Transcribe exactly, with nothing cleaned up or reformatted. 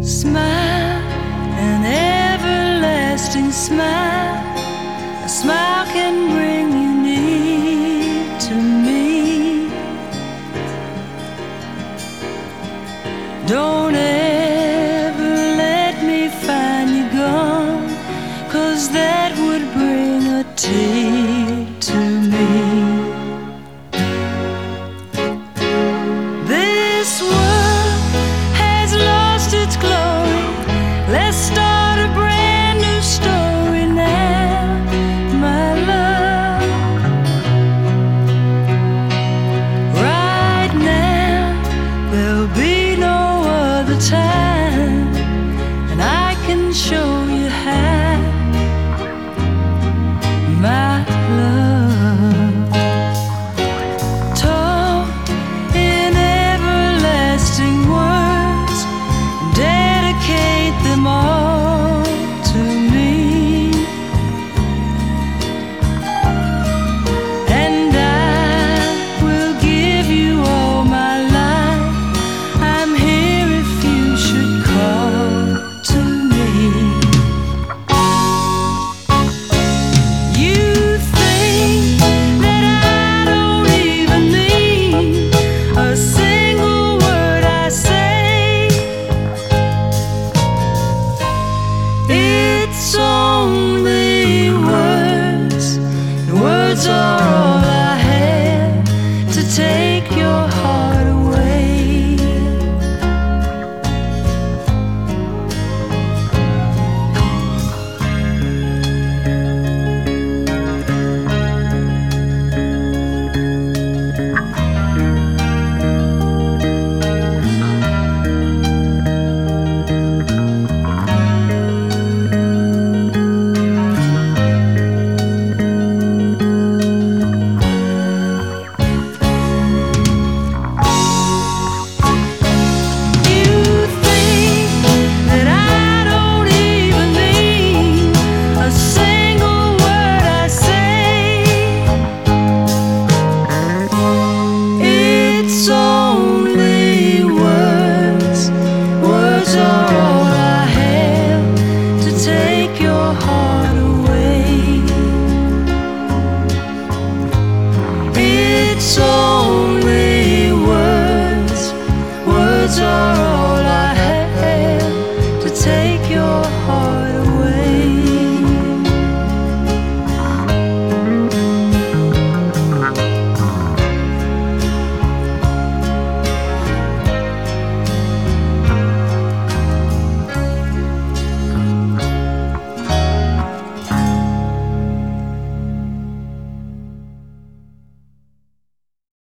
Smile, an everlasting smile. A smile can bring you near to me. Don't ever let me find you gone, 'cause that would bring a tear to me. This world has lost its glory. Let's start a brand new story now, my love. Right now, there'll be no other time.